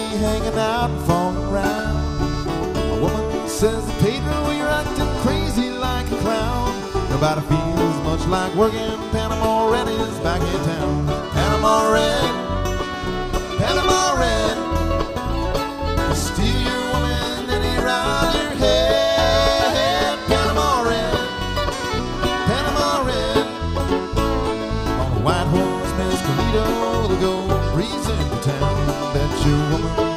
hanging out and falling around. A woman says, Pedro, you're acting crazy like a clown. Nobody feels much like working. Panama Red is back in town. Panama Red, Panama Red, he'll steal your woman and he rob your head. Panama Red, Panama Red, on a white horse, Mescalito, the gold breeze into town. Bet your woman